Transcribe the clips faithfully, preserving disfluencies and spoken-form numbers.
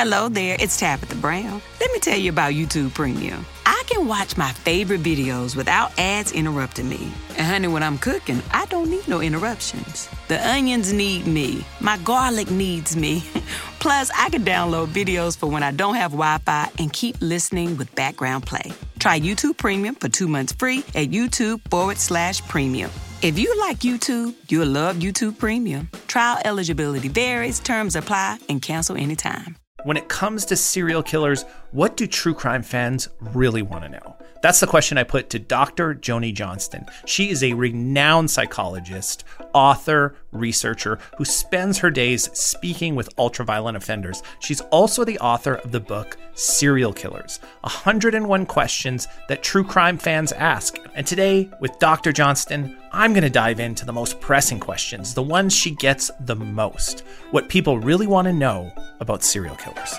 Hello there, it's Tabitha Brown. Let me tell you about YouTube Premium. I can watch my favorite videos without ads interrupting me. And honey, when I'm cooking, I don't need no interruptions. The onions need me. My garlic needs me. Plus, I can download videos for when I don't have Wi-Fi and keep listening with background play. Try YouTube Premium for two months free at YouTube forward slash premium. If you like YouTube, you'll love YouTube Premium. Trial eligibility varies, terms apply, and cancel anytime. When it comes to serial killers, what do true crime fans really want to know? That's the question I put to Doctor Joni Johnston. She is a renowned psychologist, author, researcher who spends her days speaking with ultraviolent offenders. She's also the author of the book Serial Killers, one hundred one Questions That True Crime Fans Ask. And today, with Doctor Johnston, I'm going to dive into the most pressing questions, the ones she gets the most, what people really want to know about serial killers.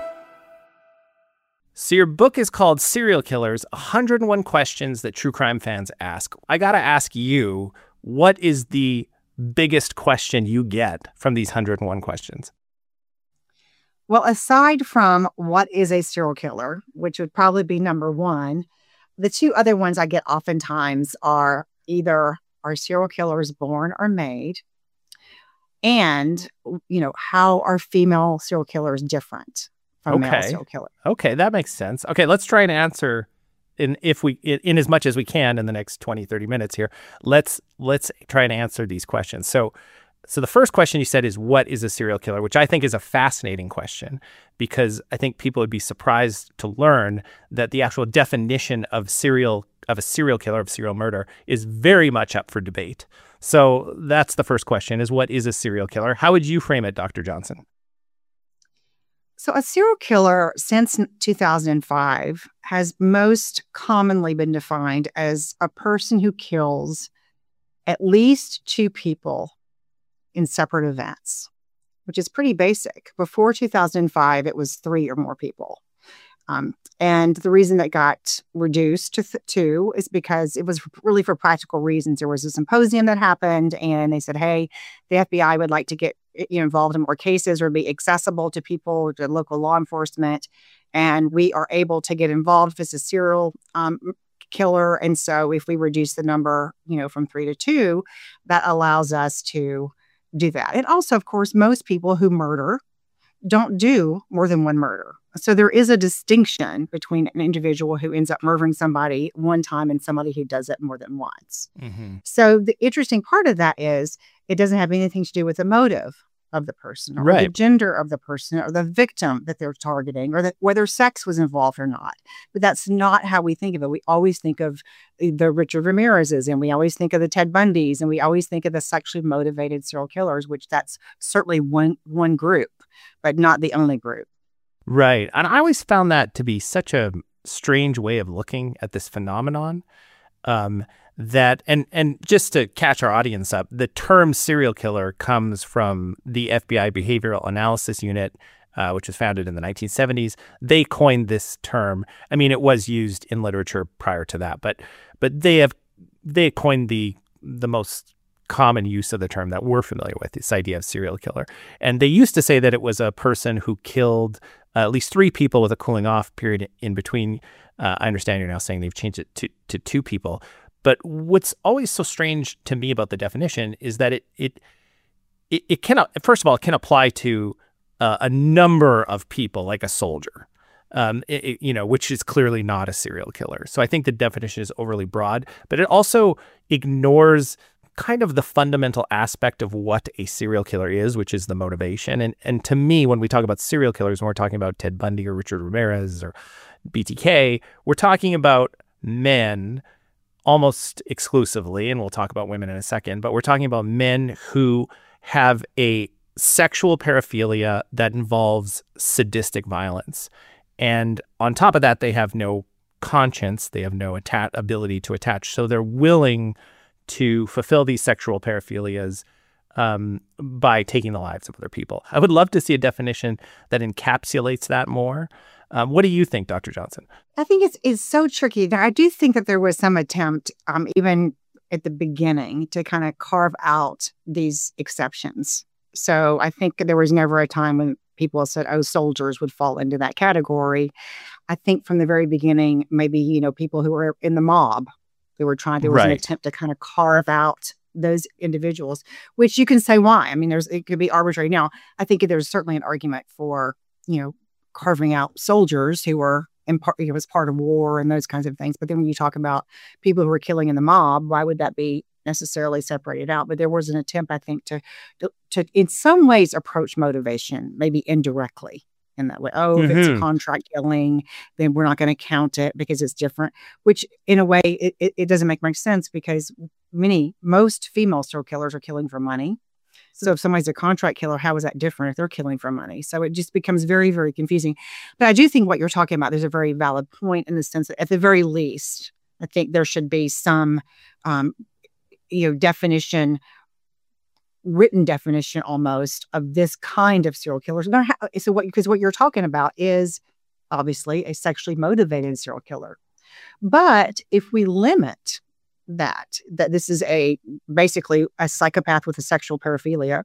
So your book is called Serial Killers, one hundred one Questions That True Crime Fans Ask. I got to ask you, what is the biggest question you get from these one hundred one questions? Well, aside from what is a serial killer, which would probably be number one, the two other ones I get oftentimes are either, are serial killers born or made? And, you know, how are female serial killers different from okay. male serial killers? Okay, that makes sense. Okay, let's try and answer in if we in, in as much as we can in the next twenty, thirty minutes here. Let's let's try and answer these questions. So so the first question you said is, what is a serial killer? Which I think is a fascinating question, because I think people would be surprised to learn that the actual definition of serial of a serial killer, of serial murder, is very much up for debate. So that's the first question, is what is a serial killer? How would you frame it, Doctor Johnson? So a serial killer since two thousand five has most commonly been defined as a person who kills at least two people in separate events, which is pretty basic. Before two thousand five, it was three or more people. Um, and the reason that got reduced to th- two is because it was really for practical reasons. There was a symposium that happened, and they said, hey, the F B I would like to get you know, involved in more cases or be accessible to people, to local law enforcement. And we are able to get involved if it's a serial um, killer. And so if we reduce the number, you know, from three to two, that allows us to do that. And also, of course, most people who murder don't do more than one murder. So there is a distinction between an individual who ends up murdering somebody one time and somebody who does it more than once. Mm-hmm. So the interesting part of that is it doesn't have anything to do with the motive of the person or right. the gender of the person or the victim that they're targeting or that whether sex was involved or not. But that's not how we think of it. We always think of the Richard Ramirez's, and we always think of the Ted Bundys, and we always think of the sexually motivated serial killers, which that's certainly one one group, but not the only group. Right. And I always found that to be such a strange way of looking at this phenomenon. Um, that and and just to catch our audience up, the term serial killer comes from the F B I Behavioral Analysis Unit, uh, which was founded in the nineteen seventies. They coined this term. I mean, it was used in literature prior to that, but but they have they coined the the most common use of the term that we're familiar with, this idea of serial killer. And they used to say that it was a person who killed uh, at least three people with a cooling off period in between. Uh, I understand you're now saying they've changed it to, to two people. But what's always so strange to me about the definition is that it it it, it cannot, first of all, it can apply to uh, a number of people, like a soldier, um, it, it, you know, which is clearly not a serial killer. So I think the definition is overly broad, but it also ignores kind of the fundamental aspect of what a serial killer is, which is the motivation. And and to me, when we talk about serial killers, when we're talking about Ted Bundy or Richard Ramirez or B T K, we're talking about men almost exclusively, and we'll talk about women in a second, but we're talking about men who have a sexual paraphilia that involves sadistic violence. And on top of that, they have no conscience, they have no atta- ability to attach. So they're willing to fulfill these sexual paraphilias um, by taking the lives of other people. I would love to see a definition that encapsulates that more. Um, what do you think, Doctor Johnson? I think it's it's so tricky. Now, I do think that there was some attempt, um, even at the beginning, to kind of carve out these exceptions. So I think there was never a time when people have said, oh, soldiers would fall into that category. I think from the very beginning, maybe, you know, people who were in the mob, they were trying, there was Right. an attempt to kind of carve out those individuals, which you can say why. I mean, there's, it could be arbitrary. Now, I think there's certainly an argument for, you know, carving out soldiers who were in part, you know, as part of war and those kinds of things. But then when you talk about people who were killing in the mob, why would that be necessarily separated out? But there was an attempt, I think, to, to, to in some ways approach motivation, maybe indirectly in that way. Oh, if it's a Mhm. contract killing, then we're not going to count it because it's different, which in a way, it, it, it doesn't make much sense because many, most female serial killers are killing for money. So if somebody's a contract killer, how is that different if they're killing for money? So it just becomes very, very confusing. But I do think what you're talking about, there's a very valid point in the sense that at the very least, I think there should be some, um, you know, definition, written definition almost of this kind of serial killers. Now, how- So what, because what you're talking about is obviously a sexually motivated serial killer. But if we limit that, that this is a basically a psychopath with a sexual paraphilia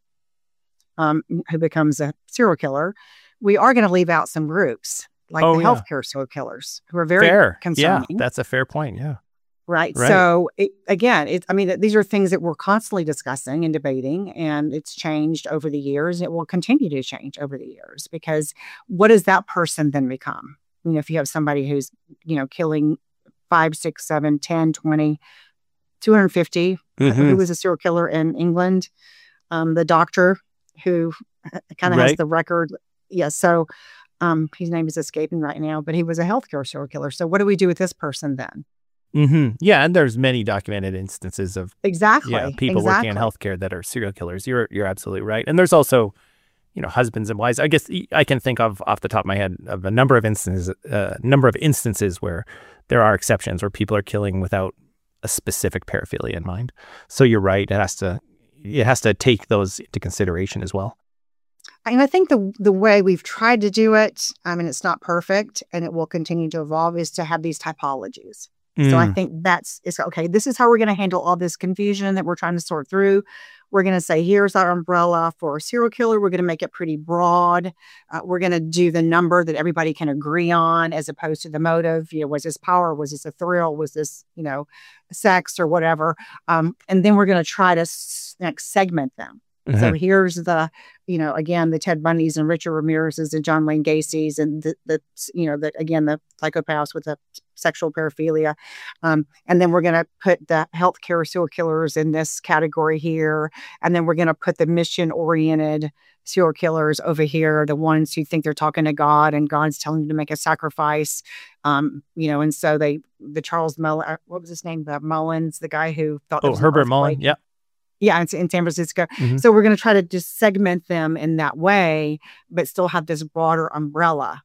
um, who becomes a serial killer, we are going to leave out some groups like Oh, the yeah. healthcare serial killers who are very Fair. concerning. Yeah, that's a fair point. Yeah. Right. Right. So it, again, it, I mean, th- these are things that we're constantly discussing and debating, and it's changed over the years. It will continue to change over the years because what does that person then become? You know, if you have somebody who's, you know, killing five, six, seven, ten, twenty, two hundred fifty, Mhm. who was a serial killer in England, um, the doctor who kind of has Right. the record. Yeah. So um, his name is escaping right now, but he was a healthcare serial killer. So what do we do with this person then? Mhm. Yeah, and there's many documented instances of Exactly. yeah people exactly. working in healthcare that are serial killers. You're you're absolutely right. And there's also, you know, husbands and wives. I guess I can think of off the top of my head of a number of instances, uh, number of instances where there are exceptions where people are killing without a specific paraphilia in mind. So you're right. It has to it has to take those into consideration as well. And I think the the way we've tried to do it, I mean, it's not perfect and it will continue to evolve, is to have these typologies. So I Mm. think that's, it's okay, this is how we're going to handle all this confusion that we're trying to sort through. We're going to say, here's our umbrella for a serial killer. We're going to make it pretty broad. Uh, we're going to do the number that everybody can agree on as opposed to the motive. You know, was this power? Was this a thrill? Was this, you know, sex or whatever? Um, and then we're going to try to s- like segment them. So Mhm. here's the, you know, again, the Ted Bundys and Richard Ramirez's and John Wayne Gacy's and the, the you know, the, again, the psychopaths with the sexual paraphilia. Um, and then we're going to put the healthcare serial killers in this category here. And then we're going to put the mission oriented serial killers over here, the ones who think they're talking to God and God's telling them to make a sacrifice. Um, you know, and so they, the Charles Mullins, what was his name? The Mullins, the guy who thought there Oh, was an Herbert earthquake. Mullen. Yeah. Yeah, it's in San Francisco. Mhm. So we're going to try to just segment them in that way, but still have this broader umbrella.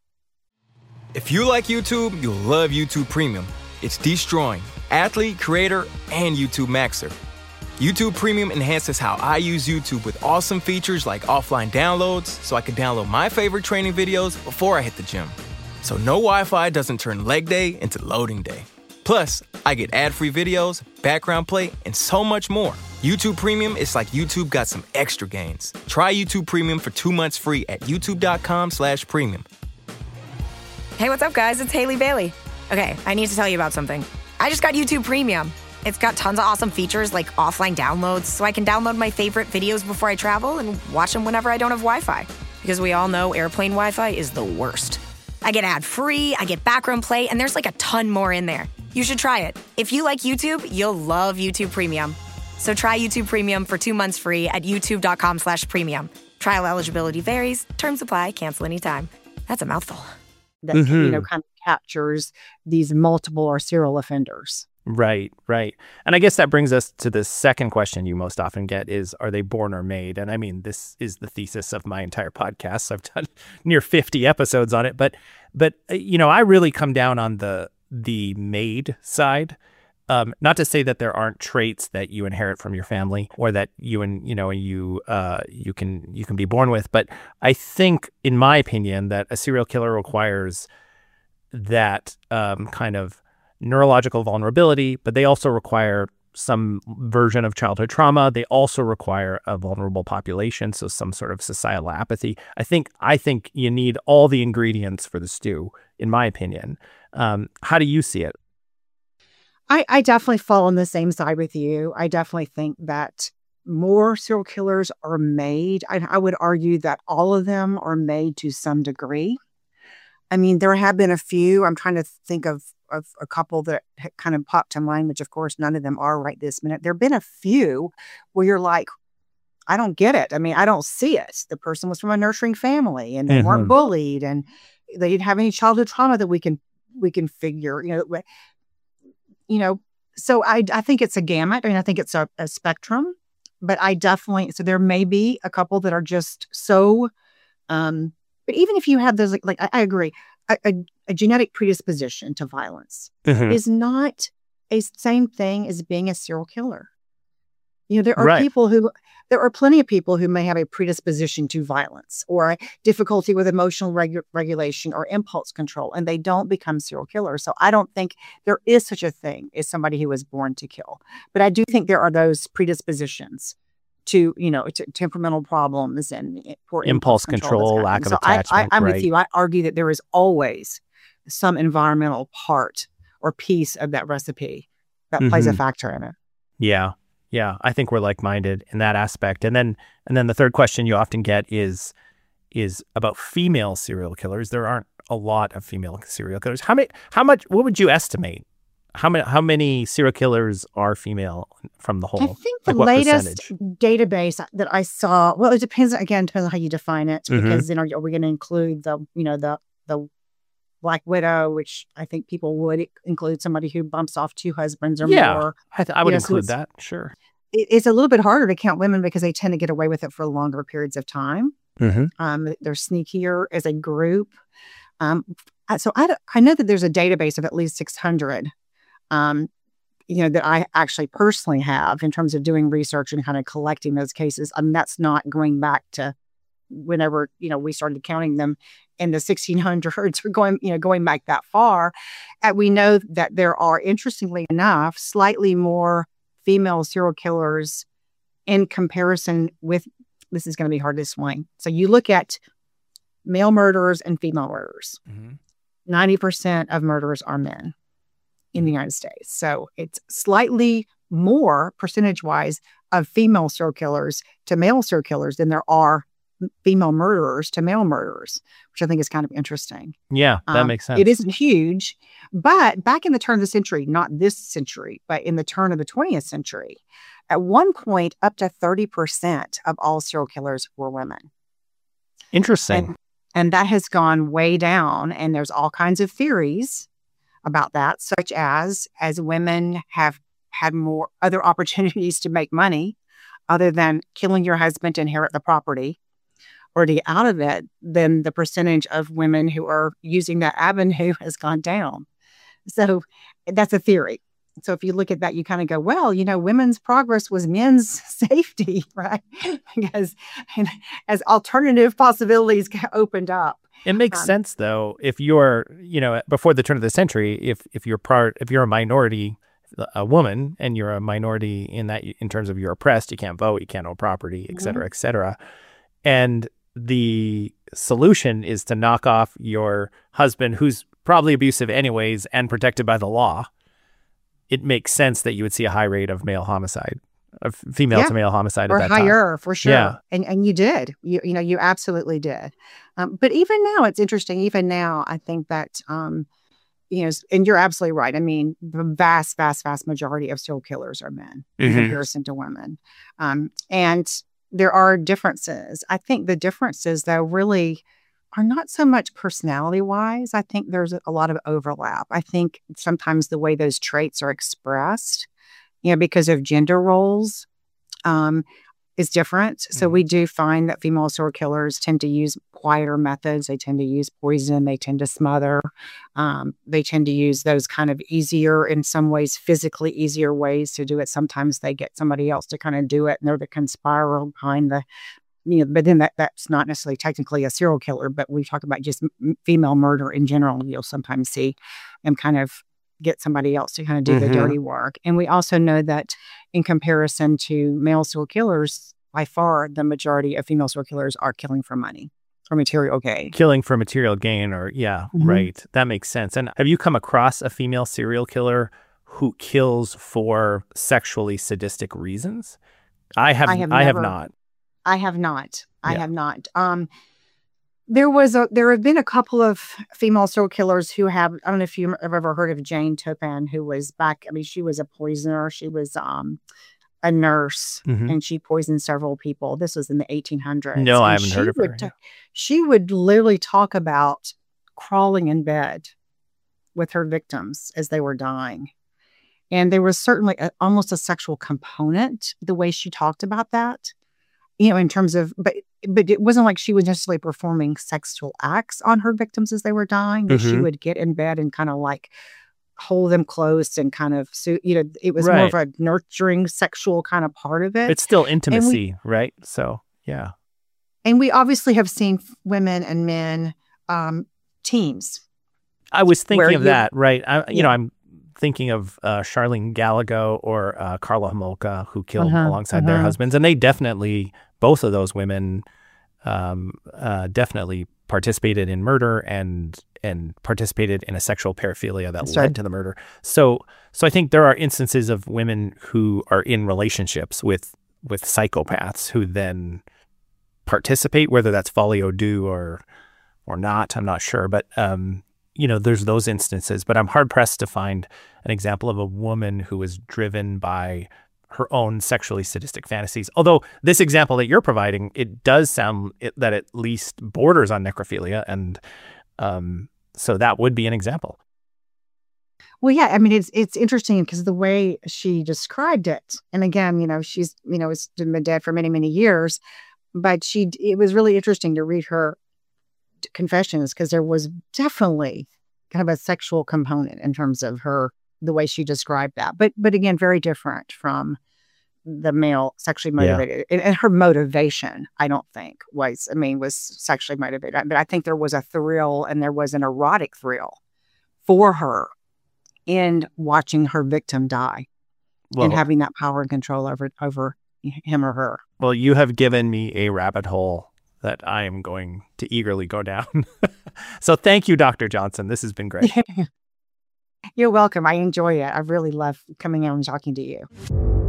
If you like YouTube, you'll love YouTube Premium. It's destroying athlete, creator, and YouTube Maxer. YouTube Premium enhances how I use YouTube with awesome features like offline downloads, so I can download my favorite training videos before I hit the gym. So no Wi-Fi doesn't turn leg day into loading day. Plus, I get ad-free videos, background play, and so much more. YouTube Premium is like YouTube got some extra gains. Try YouTube Premium for two months free at youtube.com slash premium. Hey, what's up, guys? It's Haley Bailey. Okay, I need to tell you about something. I just got YouTube Premium. It's got tons of awesome features like offline downloads, so I can download my favorite videos before I travel and watch them whenever I don't have Wi-Fi. Because we all know airplane Wi-Fi is the worst. I get ad-free, I get background play, and there's like a ton more in there. You should try it. If you like YouTube, you'll love YouTube Premium. So try YouTube Premium for two months free at youtube.com slash premium. Trial eligibility varies. Terms apply. Cancel anytime. That's a mouthful. That, you know, Mhm. kind of captures these multiple or serial offenders. Right, right. And I guess that brings us to the second question you most often get is, are they born or made? And I mean, this is the thesis of my entire podcast. So I've done near fifty episodes on it. But, but uh, you know, I really come down on the the made side. Um, not to say that there aren't traits that you inherit from your family or that you and you know you uh, you can you can be born with, but I think, in my opinion, that a serial killer requires that um, kind of neurological vulnerability, but they also require some version of childhood trauma. They also require a vulnerable population, so some sort of societal apathy. I think I think you need all the ingredients for the stew, in my opinion. Um, how do you see it? I, I definitely fall on the same side with you. I definitely think that more serial killers are made. I, I would argue that all of them are made to some degree. I mean, there have been a few. I'm trying to think of, of a couple that kind of popped to mind, which of course none of them are right this minute. There have been a few where you're like, I don't get it. I mean, I don't see it. The person was from a nurturing family and they mm-hmm. weren't bullied and they didn't have any childhood trauma that we can we can figure, you know, you know, so I, I think it's a gamut. I mean, I think it's a, a spectrum, but I definitely, so there may be a couple that are just so, um, but even if you have those, like, like I, I agree, a, a, a genetic predisposition to violence mm-hmm. is not a same thing as being a serial killer. You know, there are right. people who, there are plenty of people who may have a predisposition to violence or a difficulty with emotional regu- regulation or impulse control, and they don't become serial killers. So I don't think there is such a thing as somebody who was born to kill. But I do think there are those predispositions to, you know, to temperamental problems and poor impulse, impulse control, control lack of, of attachment. So I, I, I'm right. with you. I argue that there is always some environmental part or piece of that recipe that mm-hmm. plays a factor in it. Yeah. Yeah, I think we're like-minded in that aspect. And then and then the third question you often get is is about female serial killers. There aren't a lot of female serial killers. How many how much what would you estimate? How many how many serial killers are female from the whole? I think the like latest database that I saw, well, it depends again, depends on how you define it, mm-hmm. because then are, are we going to include the, you know, the the Black widow, which I think people would include somebody who bumps off two husbands or yeah, more. I, th- I would you know, include so that, sure. It, it's a little bit harder to count women because they tend to get away with it for longer periods of time. Mm-hmm. Um, they're sneakier as a group. Um, so I, I know that there's a database of at least six hundred, um, you know, that I actually personally have in terms of doing research and kind of collecting those cases. I mean, that's not going back to whenever, you know, we started counting them in the sixteen hundreds, we're going, you know, going back that far. And we know that there are, interestingly enough, slightly more female serial killers in comparison with, this is going to be hard to explain. So you look at male murderers and female murderers. Mm-hmm. ninety percent of murderers are men in the United States. So it's slightly more percentage-wise of female serial killers to male serial killers than there are female murderers to male murderers, which I think is kind of interesting. Yeah, that um, makes sense. It isn't huge, but back in the turn of the century, not this century, but in the turn of the twentieth century, at one point, up to thirty percent of all serial killers were women. Interesting. And, and that has gone way down, and there's all kinds of theories about that, such as, as women have had more other opportunities to make money other than killing your husband to inherit the property, or to get out of it, then the percentage of women who are using that avenue has gone down. So that's a theory. So if you look at that, you kind of go, well, you know, women's progress was men's safety, right? Because as alternative possibilities opened up. It makes um, sense, though, if you're, you know, before the turn of the century, if if you're part, if you're a minority, a woman, and you're a minority in that, in terms of you're oppressed, you can't vote, you can't own property, et cetera, mm-hmm. et cetera. And the solution is to knock off your husband, who's probably abusive anyways and protected by the law. It makes sense that you would see a high rate of male homicide, of female yeah. to male homicide or at that time. Or higher, for sure. Yeah. And and you did. You you know, you absolutely did. Um, but even now, it's interesting. Even now, I think that, um, you know, and you're absolutely right. I mean, the vast, vast, vast majority of serial killers are men mm-hmm. in comparison to women. Um, and there are differences. I think the differences, though, really are not so much personality-wise. I think there's a lot of overlap. I think sometimes the way those traits are expressed, you know, because of gender roles, um, is different. Mm-hmm. So we do find that female serial killers tend to use quieter methods. They tend to use poison. They tend to smother. Um, they tend to use those kind of easier, in some ways, physically easier ways to do it. Sometimes they get somebody else to kind of do it, and they're the conspirer behind the, you know, but then that that's not necessarily technically a serial killer, but we talk about just m- female murder in general. You'll sometimes see them kind of get somebody else to kind of do Mhm. the dirty work. And we also know that in comparison to male serial killers, by far the majority of female serial killers are killing for money or material gain. Killing for material gain, or yeah, Mhm. right. That makes sense. And have you come across a female serial killer who kills for sexually sadistic reasons? I have. I have I have never- not. I have not. I Yeah. have not. Um, there was a there have been a couple of female serial killers who have. I don't know if you've ever heard of Jane Toppan, who was back. I mean, she was a poisoner. She was um, a nurse, Mhm. and she poisoned several people. This was in the eighteen hundreds. No, I And haven't she heard of her, would yeah. ta- She would literally talk about crawling in bed with her victims as they were dying. And there was certainly a, almost a sexual component the way she talked about that, you know, in terms of, but but it wasn't like she was necessarily performing sexual acts on her victims as they were dying. That she Mhm. would get in bed and kind of like hold them close and kind of, so you know, it was more of a nurturing sexual kind of part of it. It's still intimacy, right? So yeah. And we obviously have seen f- women and men um, teams. I was thinking Where of you- that, right? I, you Yeah. know, I'm thinking of uh, Charlene Gallego or uh, Carla Homolka, who killed Uh-huh, alongside their uh-huh. husbands, and they definitely, both of those women, um, uh, definitely participated in murder and and participated in a sexual paraphilia that That's led right. to the murder. So, so I think there are instances of women who are in relationships with with psychopaths who then participate, whether that's folie au deux or or not. I'm not sure, but um, you know, there's those instances. But I'm hard pressed to find an example of a woman who was driven by her own sexually sadistic fantasies. Although this example that you're providing, it does sound it, that at least borders on necrophilia, and um, so that would be an example. Well, yeah, I mean, it's it's interesting because the way she described it, and again, you know, she's you know, has been dead for many many years, but she it was really interesting to read her confessions because there was definitely kind of a sexual component in terms of her the way she described that, but but again, very different from the male sexually Yeah. motivated, and, and her motivation, I don't think was, I mean, was sexually motivated, but I think there was a thrill and there was an erotic thrill for her in watching her victim die Well, and having that power and control over over him or her. well, you have given me a rabbit hole that I am going to eagerly go down. So thank you, Doctor Johnson. This has been great. You're welcome. I enjoy it. I really love coming out and talking to you.